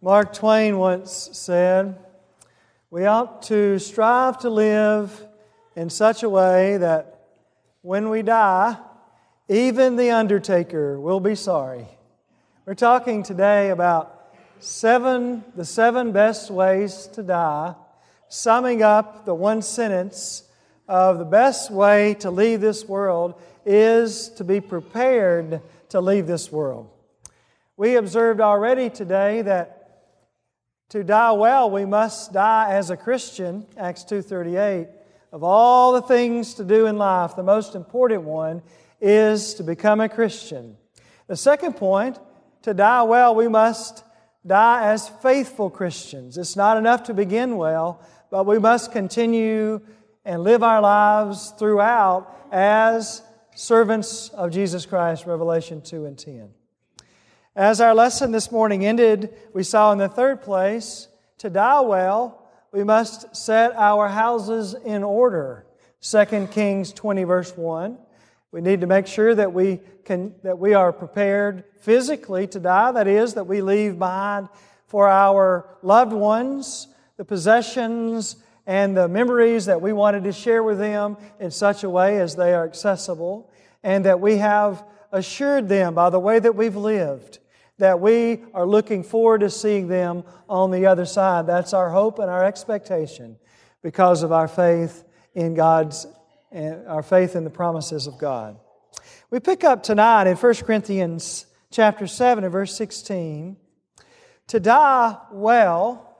Mark Twain once said, "We ought to strive to live in such a way that when we die, even the undertaker will be sorry." We're talking today about the seven best ways to die, summing up the one sentence of the best way to leave this world is to be prepared to leave this world. We observed already today that to die well, we must die as a Christian, Acts 2:38. Of all the things to do in life, the most important one is to become a Christian. The second point, to die well, we must die as faithful Christians. It's not enough to begin well, but we must continue and live our lives throughout as servants of Jesus Christ, Revelation 2 and 10. As our lesson this morning ended, we saw in the third place, to die well, we must set our houses in order. 2 Kings 20 verse 1. We need to make sure that we are prepared physically to die. That is, that we leave behind for our loved ones the possessions and the memories that we wanted to share with them in such a way as they are accessible, and that we have assured them by the way that we've lived that we are looking forward to seeing them on the other side. That's our hope and our expectation because of our faith in our faith in the promises of God. We pick up tonight in 1 Corinthians chapter 7 and verse 16. To die well,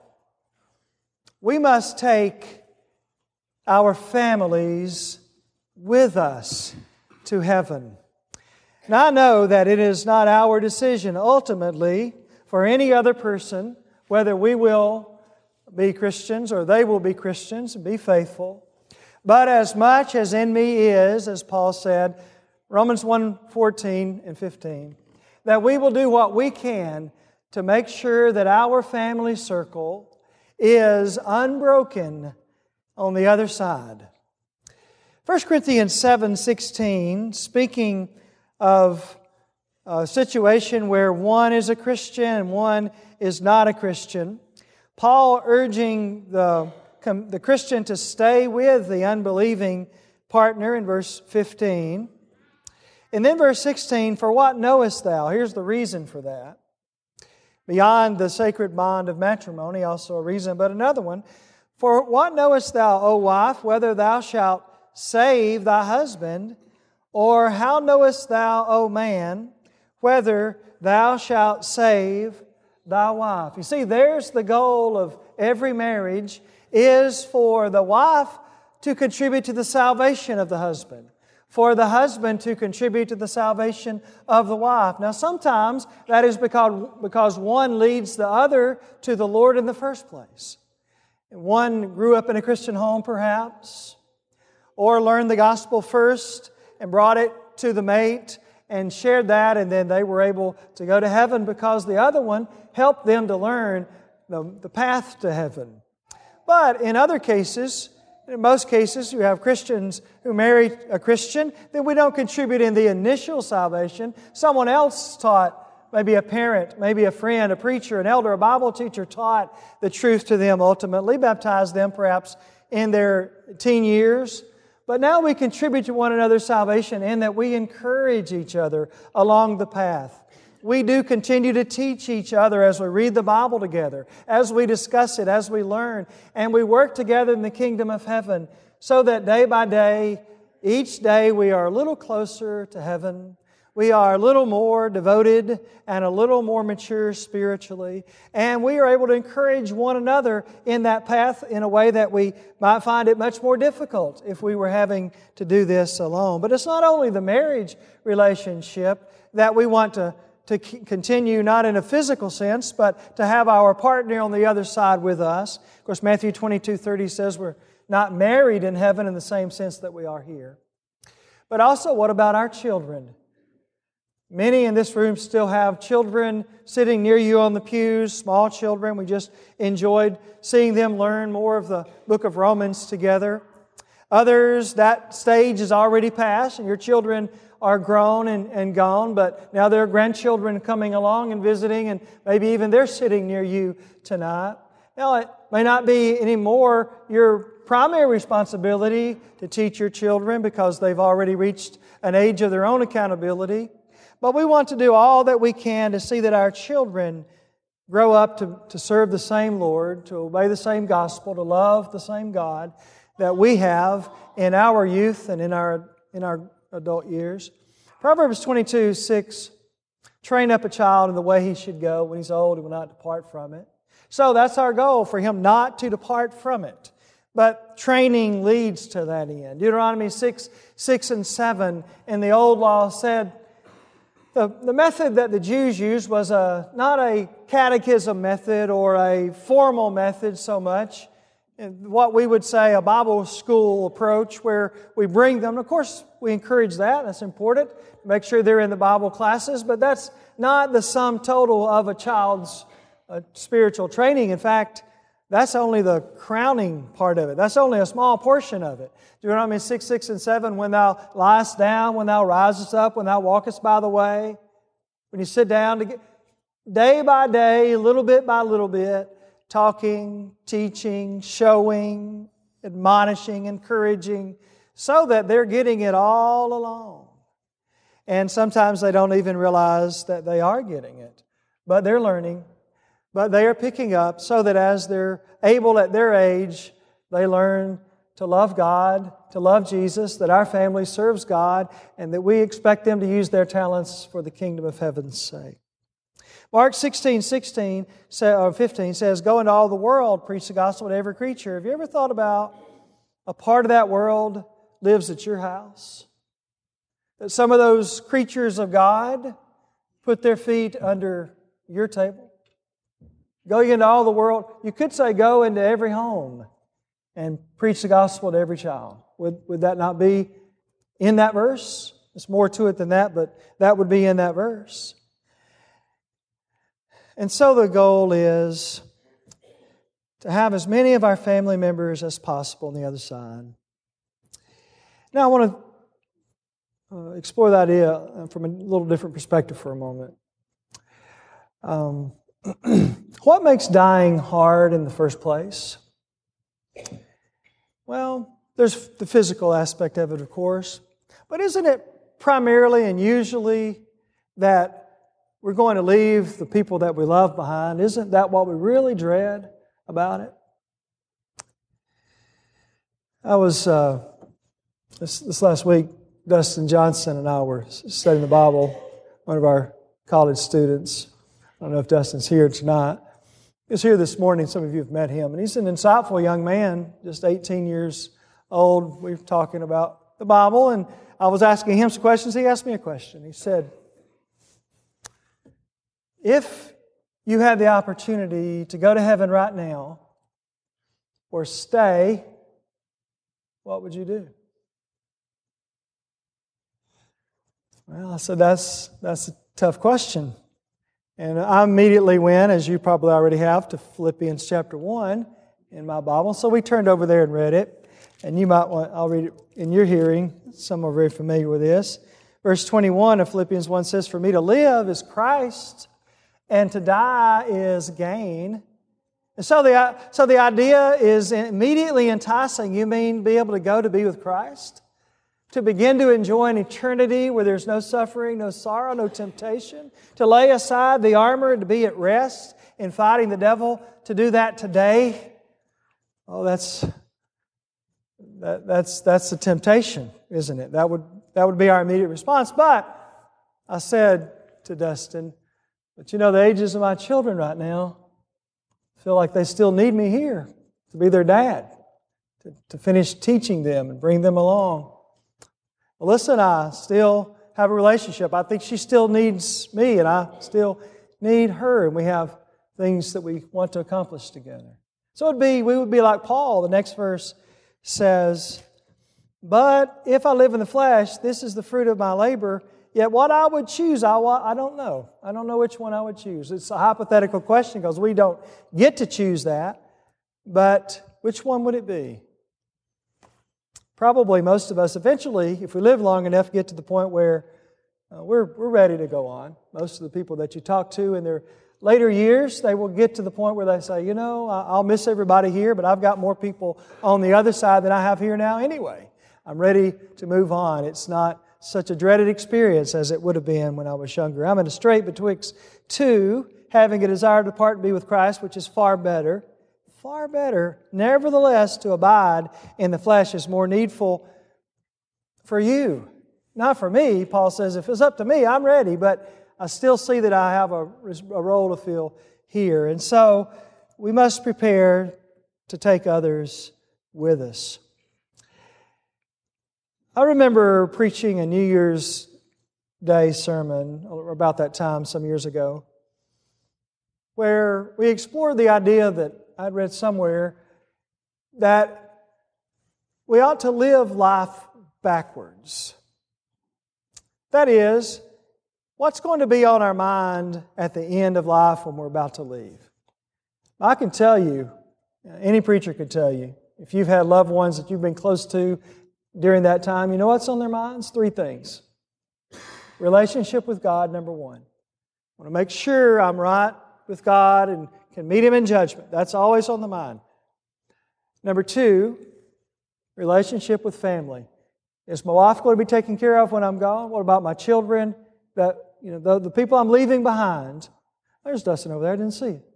we must take our families with us to heaven. Now I know that it is not our decision ultimately for any other person whether we will be Christians or they will be Christians and be faithful. But as much as in me is, as Paul said, Romans 1:14 and 15, that we will do what we can to make sure that our family circle is unbroken on the other side. 1 Corinthians 7:16, speaking of a situation where one is a Christian and one is not a Christian, Paul urging the Christian to stay with the unbelieving partner in verse 15. And then verse 16, for what knowest thou? Here's the reason for that. Beyond the sacred bond of matrimony, also a reason, but another one. For what knowest thou, O wife, whether thou shalt save thy husband? Or how knowest thou, O man, whether thou shalt save thy wife? You see, there's the goal of every marriage, is for the wife to contribute to the salvation of the husband, for the husband to contribute to the salvation of the wife. Now, sometimes that is because one leads the other to the Lord in the first place. One grew up in a Christian home, perhaps, or learned the gospel first and brought it to the mate and shared that, and then they were able to go to heaven because the other one helped them to learn the path to heaven. But in other cases, in most cases, you have Christians who marry a Christian, then we don't contribute in the initial salvation. Someone else taught, maybe a parent, maybe a friend, a preacher, an elder, a Bible teacher taught the truth to them ultimately, baptized them perhaps in their teen years. But now we contribute to one another's salvation in that we encourage each other along the path. We do continue to teach each other as we read the Bible together, as we discuss it, as we learn, and we work together in the kingdom of heaven so that day by day, each day we are a little closer to heaven. We are a little more devoted and a little more mature spiritually. And we are able to encourage one another in that path in a way that we might find it much more difficult if we were having to do this alone. But it's not only the marriage relationship that we want to continue, not in a physical sense, but to have our partner on the other side with us. Of course, Matthew 22:30 says we're not married in heaven in the same sense that we are here. But also, what about our children? Many in this room still have children sitting near you on the pews, small children. We just enjoyed seeing them learn more of the book of Romans together. Others, that stage is already past, and your children are grown and gone, but now there are grandchildren coming along and visiting, and maybe even they're sitting near you tonight. Now, it may not be anymore your primary responsibility to teach your children because they've already reached an age of their own accountability, but we want to do all that we can to see that our children grow up to serve the same Lord, to obey the same gospel, to love the same God that we have in our youth and in our adult years. Proverbs 22:6, train up a child in the way he should go. When he's old, he will not depart from it. So that's our goal, for him not to depart from it. But training leads to that end. Deuteronomy 6 and 7 in the Old Law said, the method that the Jews used was not a catechism method or a formal method so much. What we would say a Bible school approach where we bring them. Of course, we encourage that. That's important. Make sure they're in the Bible classes. But that's not the sum total of a child's spiritual training. In fact, that's only the crowning part of it. That's only a small portion of it. Deuteronomy 6 and 7, when thou liest down, when thou risest up, when thou walkest by the way, when you sit down, day by day, little bit by little bit, talking, teaching, showing, admonishing, encouraging, so that they're getting it all along. And sometimes they don't even realize that they are getting it. But they're learning. But they are picking up so that as they're able at their age, they learn to love God, to love Jesus, that our family serves God, and that we expect them to use their talents for the kingdom of heaven's sake. Mark 16:15 says, go into all the world, preach the gospel to every creature. Have you ever thought about a part of that world lives at your house? That some of those creatures of God put their feet under your table? Going into all the world, you could say go into every home and preach the gospel to every child. Would that not be in that verse? There's more to it than that, but that would be in that verse. And so the goal is to have as many of our family members as possible on the other side. Now I want to explore that idea from a little different perspective for a moment. What makes dying hard in the first place? Well, there's the physical aspect of it, of course. But isn't it primarily and usually that we're going to leave the people that we love behind? Isn't that what we really dread about it? I was, this last week, Dustin Johnson and I were studying the Bible, one of our college students. I don't know if Dustin's here tonight. He was here this morning. Some of you have met him. And he's an insightful young man, just 18 years old. We were talking about the Bible, and I was asking him some questions. He asked me a question. He said, if you had the opportunity to go to heaven right now or stay, what would you do? Well, I said, that's a tough question. And I immediately went, as you probably already have, to Philippians chapter 1 in my Bible. So we turned over there and read it. And you might want, I'll read it in your hearing. Some are very familiar with this. Verse 21 of Philippians 1 says, for me to live is Christ, and to die is gain. And so the idea is immediately enticing. You mean be able to go to be with Christ? To begin to enjoy an eternity where there's no suffering, no sorrow, no temptation. To lay aside the armor, to be at rest in fighting the devil. To do that today. Oh, that's the temptation, isn't it? That would be our immediate response. But I said to Dustin, but you know, the ages of my children right now feel like they still need me here to be their dad, to finish teaching them and bring them along. Alyssa and I still have a relationship. I think she still needs me, and I still need her, and we have things that we want to accomplish together. So we would be like Paul. The next verse says, but if I live in the flesh, this is the fruit of my labor. Yet what I would choose, I don't know. I don't know which one I would choose. It's a hypothetical question because we don't get to choose that. But which one would it be? probably most of us eventually, if we live long enough, get to the point where we're ready to go on. Most of the people that you talk to in their later years, they will get to the point where they say, I'll miss everybody here, but I've got more people on the other side than I have here now anyway. I'm ready to move on. It's not such a dreaded experience as it would have been when I was younger. I'm in a strait betwixt two, having a desire to depart and be with Christ, which is far better. Far better. Nevertheless, to abide in the flesh is more needful for you. Not for me. Paul says, if it's up to me, I'm ready, but I still see that I have a role to fill here. And so we must prepare to take others with us. I remember preaching a New Year's Day sermon about that time some years ago, where we explored the idea that I'd read somewhere that we ought to live life backwards. That is, what's going to be on our mind at the end of life when we're about to leave? I can tell you, any preacher could tell you, if you've had loved ones that you've been close to during that time, you know what's on their minds? 3 things. Relationship with God, number 1. I want to make sure I'm right with God and can meet Him in judgment. That's always on the mind. Number 2, relationship with family. Is my wife going to be taken care of when I'm gone? What about my children? The people I'm leaving behind. There's Dustin over there. I didn't see it.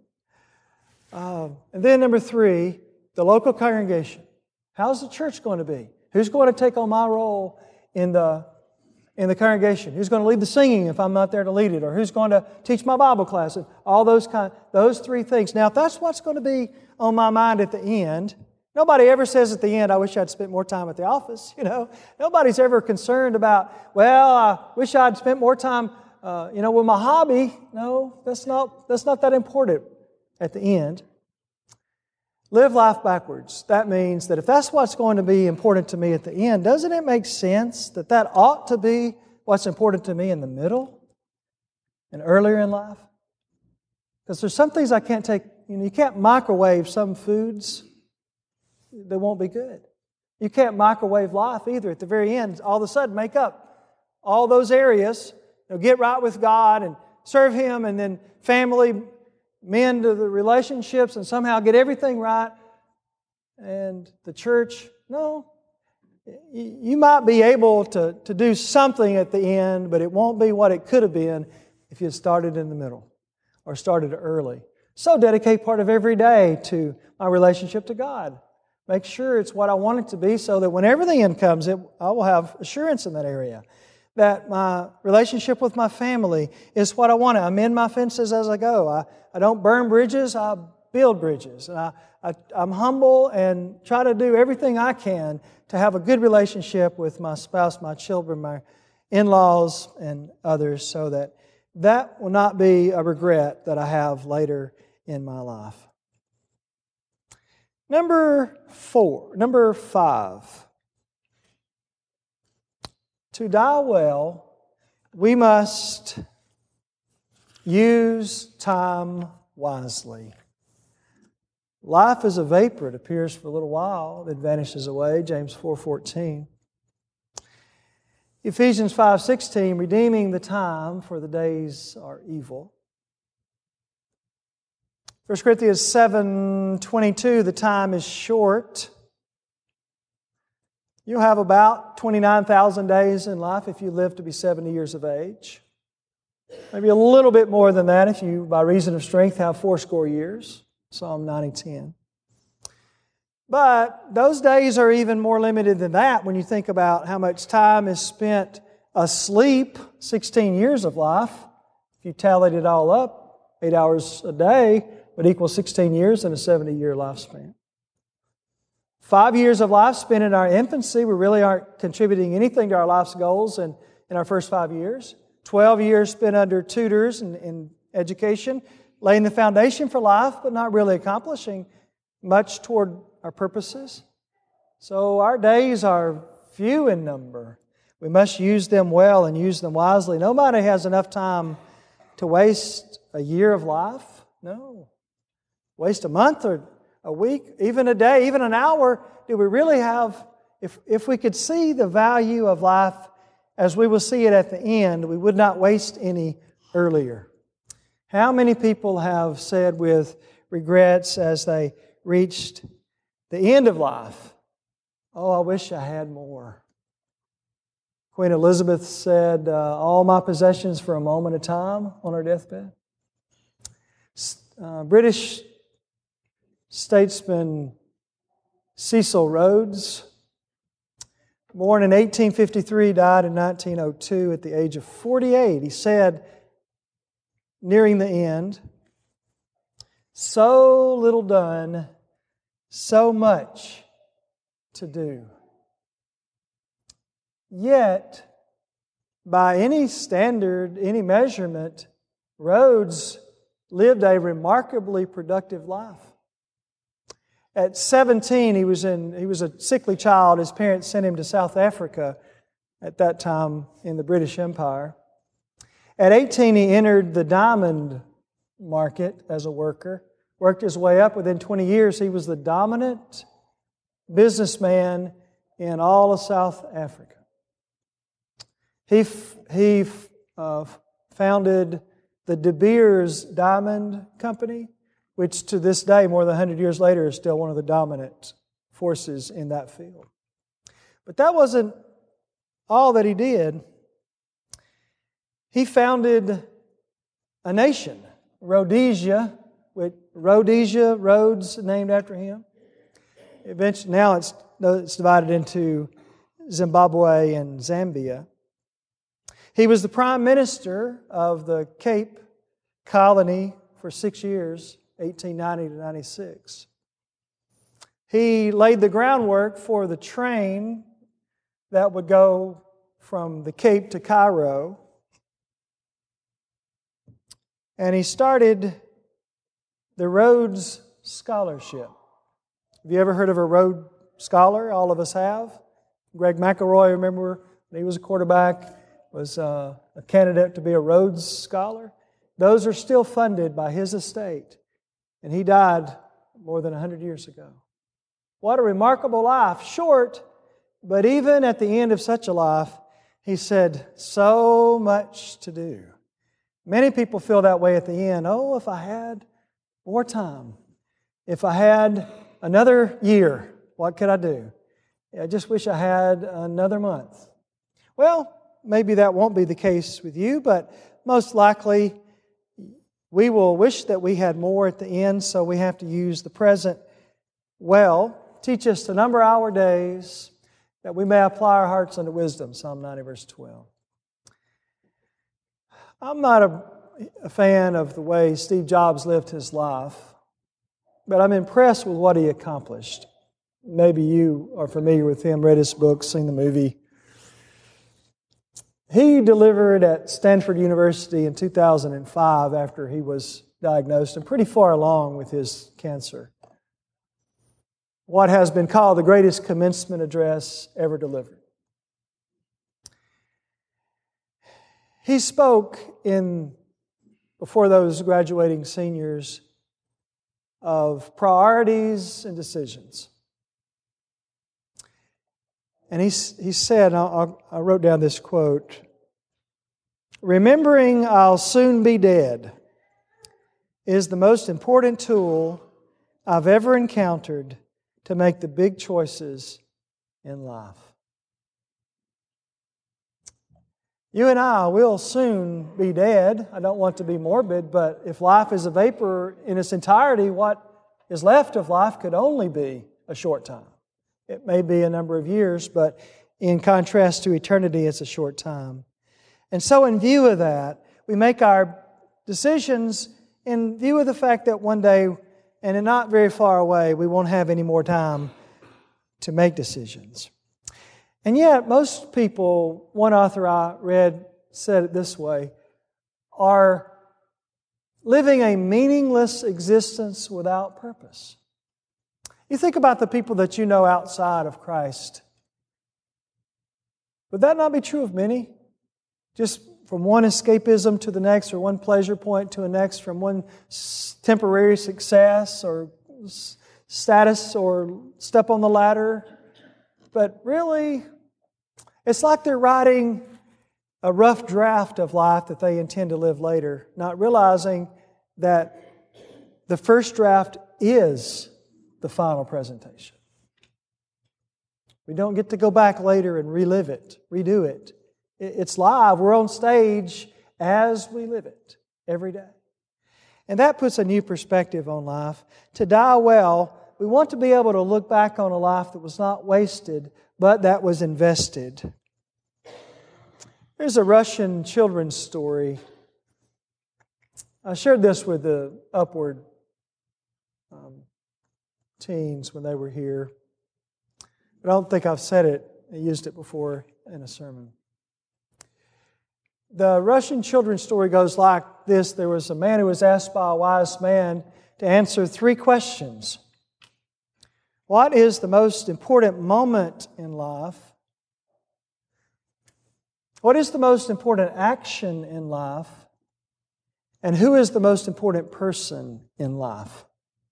And then number 3, the local congregation. How's the church going to be? Who's going to take on my role in the congregation? Who's going to lead the singing if I'm not there to lead it? Or who's going to teach my Bible class? And all those 3 things. Now, if that's what's going to be on my mind at the end, nobody ever says at the end, I wish I'd spent more time at the office. Nobody's ever concerned about, I wish I'd spent more time, with my hobby. No, that's not that important at the end. Live life backwards. That means that if that's what's going to be important to me at the end, doesn't it make sense that ought to be what's important to me in the middle and earlier in life? Because there's some things I can't take, you can't microwave some foods. They won't be good. You can't microwave life either. At the very end, all of a sudden make up all those areas, get right with God and serve Him, and then family, mend to the relationships and somehow get everything right. And the church, no. You might be able to do something at the end, but it won't be what it could have been if you had started in the middle or started early. So dedicate part of every day to my relationship to God. Make sure it's what I want it to be so that whenever the end comes, I will have assurance in that area. That my relationship with my family is what I want. I mend my fences as I go. I don't burn bridges, I build bridges. And I'm humble and try to do everything I can to have a good relationship with my spouse, my children, my in-laws, and others, so that will not be a regret that I have later in my life. Number 5. To die well, we must use time wisely. Life is a vapor. It appears for a little while, it vanishes away. James 4:14. Ephesians 5:16, redeeming the time, for the days are evil. 1 Corinthians 7:22, the time is short. You'll have about 29,000 days in life if you live to be 70 years of age. Maybe a little bit more than that if you, by reason of strength, have 80 years. Psalm 90:10. But those days are even more limited than that when you think about how much time is spent asleep. 16 years of life, if you tallied it all up, 8 hours a day would equal 16 years in a 70-year lifespan. 5 years of life spent in our infancy, we really aren't contributing anything to our life's goals in our first 5 years. 12 years spent under tutors in education, laying the foundation for life, but not really accomplishing much toward our purposes. So our days are few in number. We must use them well and use them wisely. Nobody has enough time to waste a year of life. No. Waste a month or a week, even a day, even an hour. Do we really have if we could see the value of life as we will see it at the end, we would not waste any earlier. How many people have said with regrets as they reached the end of life, "Oh, I wish I had more." Queen Elizabeth said, "All my possessions for a moment of time," on her deathbed. British statesman Cecil Rhodes, born in 1853, died in 1902 at the age of 48. He said, nearing the end, "So little done, so much to do." Yet, by any standard, any measurement, Rhodes lived a remarkably productive life. At 17, he was a sickly child. His parents sent him to South Africa at that time in the British Empire. At 18, he entered the diamond market as a worker, worked his way up. Within 20 years, he was the dominant businessman in all of South Africa. He founded the De Beers Diamond Company, which to this day, more than 100 years later, is still one of the dominant forces in that field. But that wasn't all that he did. He founded a nation, Rhodesia, with Rhodesia, Rhodes, named after him. Eventually, now it's divided into Zimbabwe and Zambia. He was the prime minister of the Cape Colony for 6 years, 1890 to 96. He laid the groundwork for the train that would go from the Cape to Cairo. And he started the Rhodes Scholarship. Have you ever heard of a Rhodes Scholar? All of us have. Greg McElroy, remember, when he was a quarterback, was a candidate to be a Rhodes Scholar. Those are still funded by his estate. And he died more than 100 years ago. What a remarkable life. Short, but even at the end of such a life, he said, so much to do. Many people feel that way at the end. Oh, if I had more time. If I had another year, what could I do? I just wish I had another month. Well, maybe that won't be the case with you, but most likely we will wish that we had more at the end, so we have to use the present well. Teach us to number our days, that we may apply our hearts unto wisdom. Psalm 90, verse 12. I'm not a fan of the way Steve Jobs lived his life, but I'm impressed with what he accomplished. Maybe you are familiar with him, read his book, seen the movie. He delivered at Stanford University in 2005 after he was diagnosed and pretty far along with his cancer. What has been called the greatest commencement address ever delivered. He spoke before those graduating seniors of priorities and decisions. And he said, I wrote down this quote, "Remembering I'll soon be dead is the most important tool I've ever encountered to make the big choices in life." You and I will soon be dead. I don't want to be morbid, but if life is a vapor in its entirety, what is left of life could only be a short time. It may be a number of years, but in contrast to eternity, it's a short time. And so in view of that, we make our decisions in view of the fact that one day, and not very far away, we won't have any more time to make decisions. And yet, most people, one author I read said it this way, are living a meaningless existence without purpose. You think about the people that you know outside of Christ. Would that not be true of many? Just from one escapism to the next, or one pleasure point to the next, from one temporary success or status or step on the ladder But really, it's like they're writing a rough draft of life that they intend to live later, not realizing that the first draft is the final presentation. We don't get to go back later and relive it, redo it. It's live. We're on stage as we live it every day. And that puts a new perspective on life. To die well, we want to be able to look back on a life that was not wasted, but that was invested. There's a Russian children's story. I shared this with the Upward teens when they were here. But I don't think I've said it, I used it before in a sermon. The Russian children's story goes like this. There was a man who was asked by a wise man to answer 3 questions. What is the most important moment in life? What is the most important action in life? And who is the most important person in life?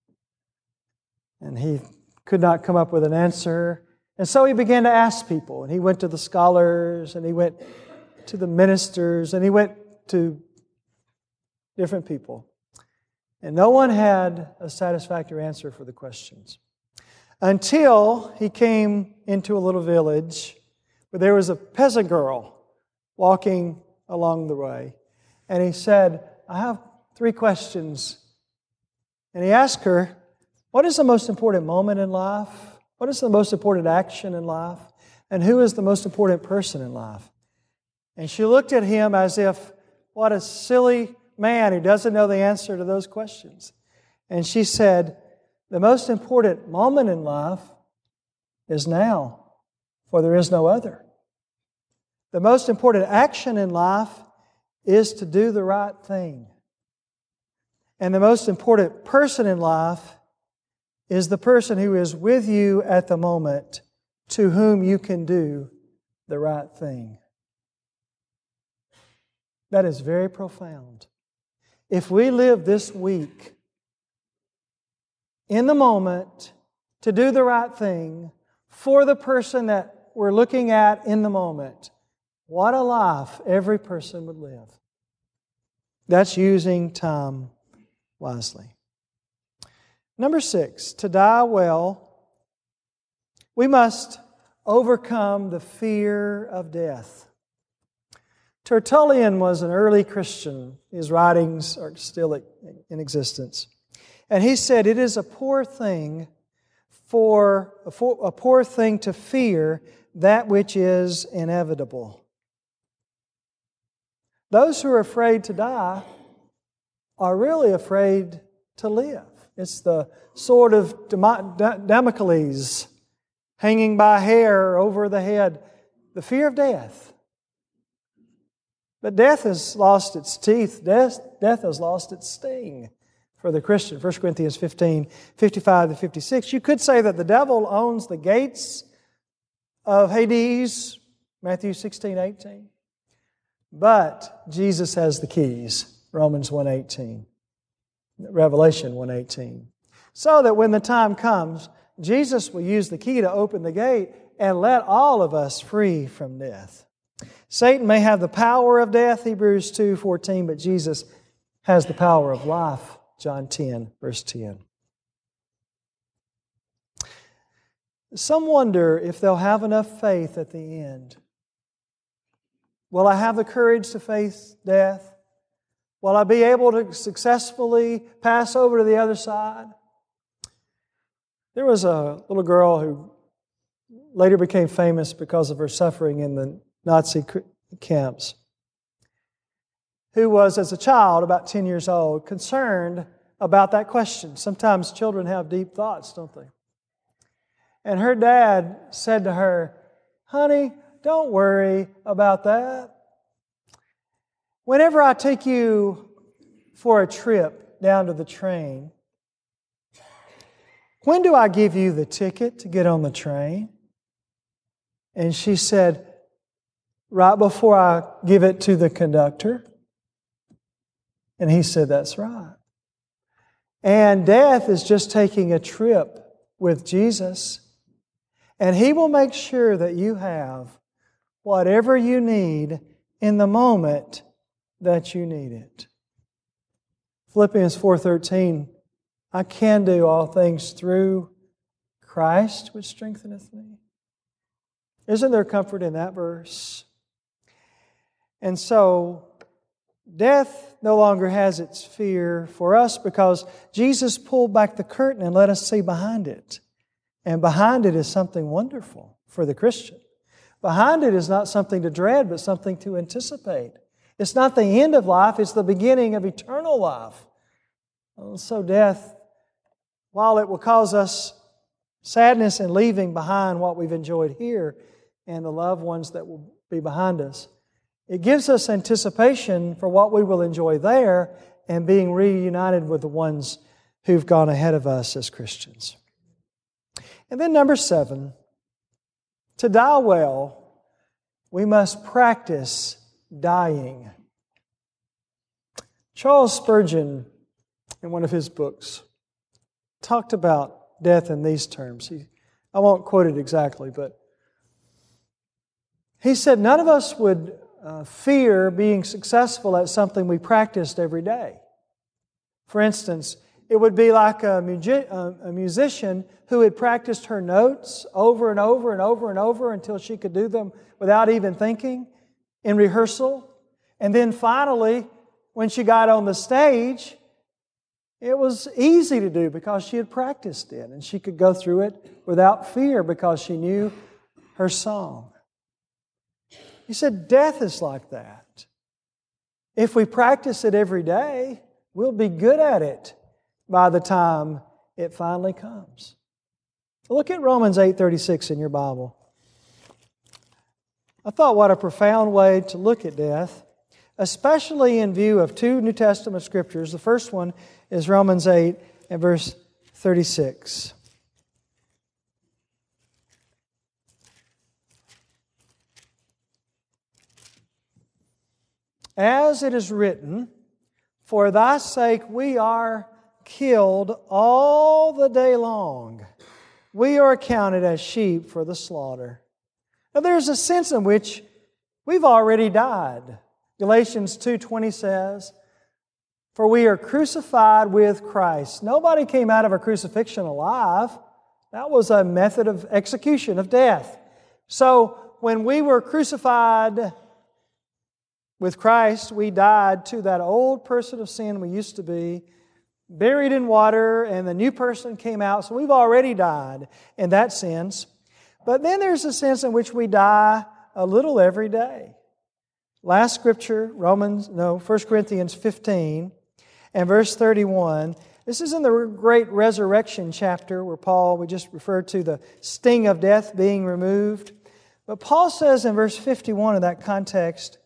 And he could not come up with an answer. And so he began to ask people. And he went to the scholars, and he went to the ministers, and he went to different people. And no one had a satisfactory answer for the questions. Until he came into a little village where there was a peasant girl walking along the way. And he said, I have 3 questions. And he asked her, what is the most important moment in life? What is the most important action in life? And who is the most important person in life? And she looked at him as if, what a silly man who doesn't know the answer to those questions. And she said, the most important moment in life is now, for there is no other. The most important action in life is to do the right thing. And the most important person in life is the person who is with you at the moment, to whom you can do the right thing. That is very profound. If we live this week in the moment to do the right thing for the person that we're looking at in the moment, what a life every person would live. That's using time wisely. Number 6, to die well, we must overcome the fear of death. Tertullian was an early Christian. His writings are still in existence. And he said, it is a poor thing to fear that which is inevitable. Those who are afraid to die are really afraid to live. It's the sword of Damocles hanging by hair over the head. The fear of death. But death has lost its teeth. Death has lost its sting for the Christian. 1 Corinthians 15, 55 to 56. You could say that the devil owns the gates of Hades, Matthew 16, 18. But Jesus has the keys, Romans 1:18. Revelation 1:18. So that when the time comes, Jesus will use the key to open the gate and let all of us free from death. Satan may have the power of death, Hebrews 2:14, but Jesus has the power of life, John 10, verse 10. Some wonder if they'll have enough faith at the end. Will I have the courage to face death? Will I be able to successfully pass over to the other side? There was a little girl who later became famous because of her suffering in the Nazi camps, who was, as a child, about 10 years old, concerned about that question. Sometimes children have deep thoughts, don't they? And her dad said to her, honey, don't worry about that. Whenever I take you for a trip down to the train, when do I give you the ticket to get on the train? And she said, right before I give it to the conductor. And he said, that's right. And death is just taking a trip with Jesus. And He will make sure that you have whatever you need in the moment that you need it. Philippians 4:13, I can do all things through Christ which strengtheneth me. Isn't there comfort in that verse? And so, death no longer has its fear for us because Jesus pulled back the curtain and let us see behind it. And behind it is something wonderful for the Christian. Behind it is not something to dread, but something to anticipate. It's not the end of life, it's the beginning of eternal life. So death, while it will cause us sadness in leaving behind what we've enjoyed here and the loved ones that will be behind us, it gives us anticipation for what we will enjoy there and being reunited with the ones who've gone ahead of us as Christians. And then number 7, to die well, we must practice dying. Charles Spurgeon, in one of his books, talked about death in these terms. I won't quote it exactly, but he said, none of us would fear being successful at something we practiced every day. For instance, it would be like a musician who had practiced her notes over and over and over and over until she could do them without even thinking in rehearsal. And then finally, when she got on the stage, it was easy to do because she had practiced it and she could go through it without fear because she knew her song. He said, death is like that. If we practice it every day, we'll be good at it by the time it finally comes. Look at Romans 8:36 in your Bible. I thought what a profound way to look at death, especially in view of 2 New Testament scriptures. The first one is Romans 8 and verse 36. As it is written, for thy sake we are killed all the day long. We are accounted as sheep for the slaughter. Now there's a sense in which we've already died. Galatians 2:20 says, for we are crucified with Christ. Nobody came out of a crucifixion alive. That was a method of execution, of death. So when we were crucified with Christ, we died to that old person of sin we used to be, buried in water, and the new person came out. So we've already died in that sense. But then there's a sense in which we die a little every day. Last scripture, 1 Corinthians 15 and verse 31. This is in the great resurrection chapter where we just referred to the sting of death being removed. But Paul says in verse 51 of that context,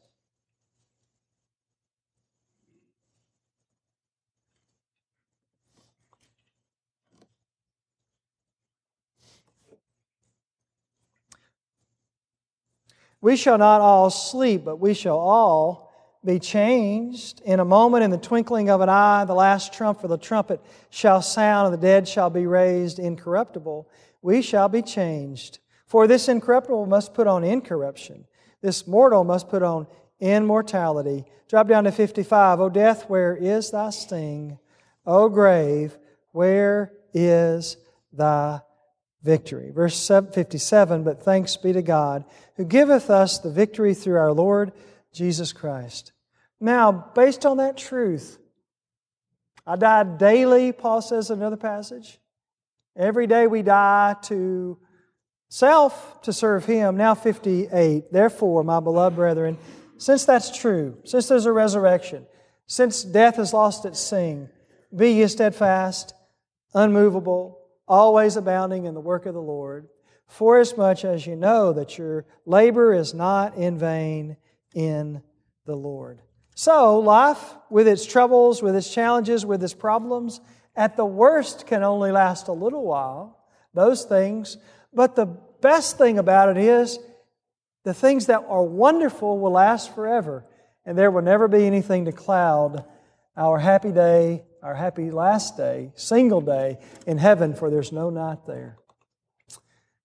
we shall not all sleep, but we shall all be changed. In a moment, in the twinkling of an eye, the last trump of the trumpet shall sound, and the dead shall be raised incorruptible. We shall be changed. For this incorruptible must put on incorruption. This mortal must put on immortality. Drop down to 55. O death, where is thy sting? O grave, where is thy victory? Verse 57, but thanks be to God, who giveth us the victory through our Lord Jesus Christ. Now, based on that truth, I die daily, Paul says in another passage. Every day we die to self to serve Him. Now 58, therefore, my beloved brethren, since that's true, since there's a resurrection, since death has lost its sting, be ye steadfast, unmovable, always abounding in the work of the Lord, forasmuch as you know that your labor is not in vain in the Lord. So, life, with its troubles, with its challenges, with its problems, at the worst can only last a little while, those things. But the best thing about it is the things that are wonderful will last forever, and there will never be anything to cloud our happy day, our happy last day, single day in heaven, for there's no night there.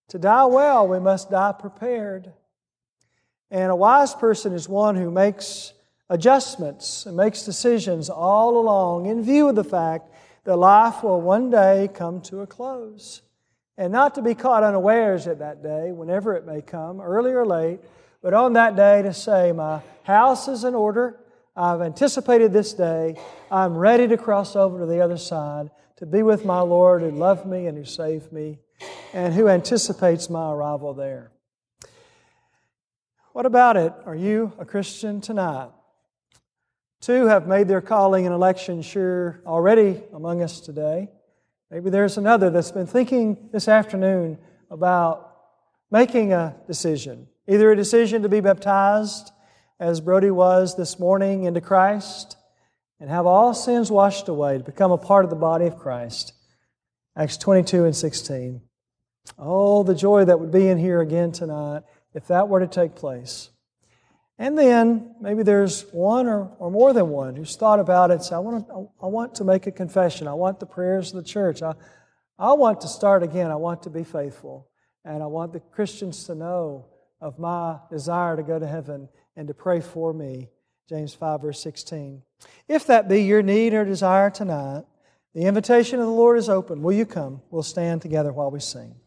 To die well, we must die prepared. And a wise person is one who makes adjustments and makes decisions all along in view of the fact that life will one day come to a close. And not to be caught unawares at that day, whenever it may come, early or late, but on that day to say, my house is in order, I've anticipated this day, I'm ready to cross over to the other side, to be with my Lord who loved me and who saved me, and who anticipates my arrival there. What about it? Are you a Christian tonight? 2 have made their calling and election sure already among us today. Maybe there's another that's been thinking this afternoon about making a decision. Either a decision to be baptized, as Brody was this morning, into Christ, and have all sins washed away to become a part of the body of Christ. Acts 22 and 16. Oh, the joy that would be in here again tonight if that were to take place. And then maybe there's one or more than one who's thought about it and said, I want to make a confession. I want the prayers of the church. I want to start again. I want to be faithful. And I want the Christians to know of my desire to go to heaven and to pray for me. James 5, verse 16. If that be your need or desire tonight, the invitation of the Lord is open. Will you come? We'll stand together while we sing.